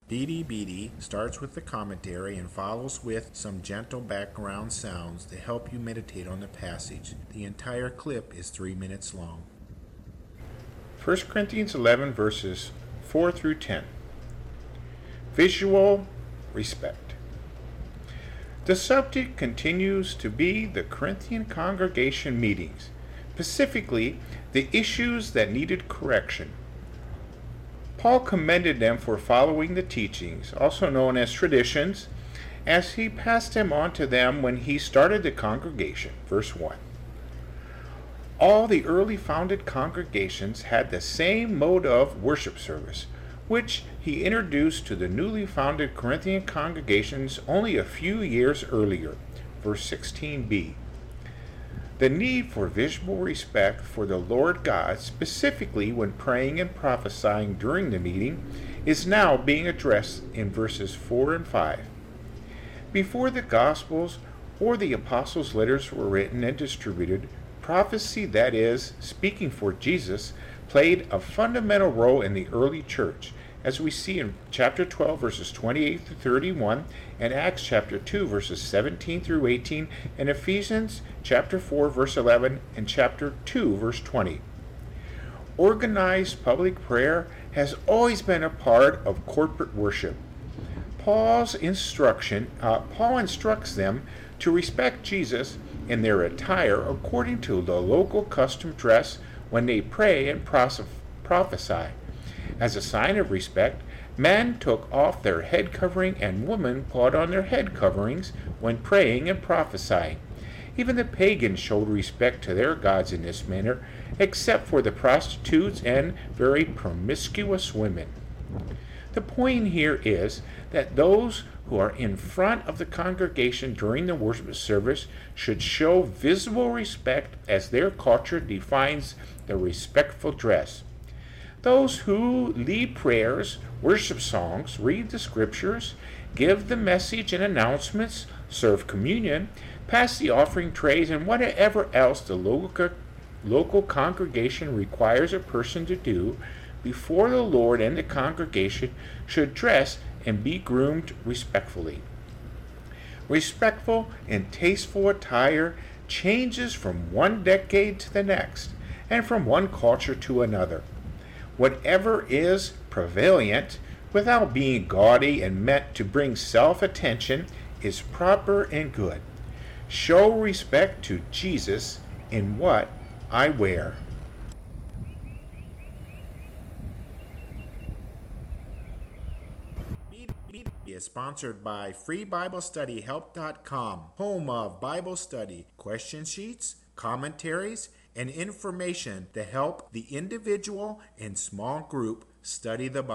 Beady Beady starts with the commentary and follows with some gentle background sounds to help you meditate on the passage. The entire clip is 3 minutes long. 1 Corinthians 11 verses 4 through 10. Visual respect. The subject continues to be the Corinthian congregation meetings, specifically the issues that needed correction. Paul commended them for following the teachings, also known as traditions, as he passed them on to them when he started the congregation. Verse 1. All the early founded congregations had the same mode of worship service, which he introduced to the newly founded Corinthian congregations only a few years earlier. Verse 16b. The need for visual respect for the Lord God, specifically when praying and prophesying during the meeting, is now being addressed in verses 4 and 5. Before the Gospels or the Apostles' letters were written and distributed, prophecy, that is, speaking for Jesus, played a fundamental role in the early church, as we see in chapter 12, verses 28 to 31, and Acts chapter 2, verses 17 through 18, and Ephesians chapter 4, verse 11, and chapter 2, verse 20. Organized public prayer has always been a part of corporate worship. Paul instructs them to respect Jesus in their attire according to the local custom dress when they pray and prophesy. As a sign of respect, men took off their head covering and women put on their head coverings when praying and prophesying. Even the pagans showed respect to their gods in this manner, except for the prostitutes and very promiscuous women. The point here is that those who are in front of the congregation during the worship service should show visible respect as their culture defines the respectful dress. Those who lead prayers, worship songs, read the scriptures, give the message and announcements, serve communion, pass the offering trays, and whatever else the local congregation requires a person to do before the Lord and the congregation should dress and be groomed respectfully. Respectful and tasteful attire changes from one decade to the next and from one culture to another. Whatever is prevalent, without being gaudy and meant to bring self-attention, is proper and good. Show respect to Jesus in what I wear. Is sponsored by FreeBibleStudyHelp.com, home of Bible study, question sheets, commentaries, and information to help the individual and small group study the Bible.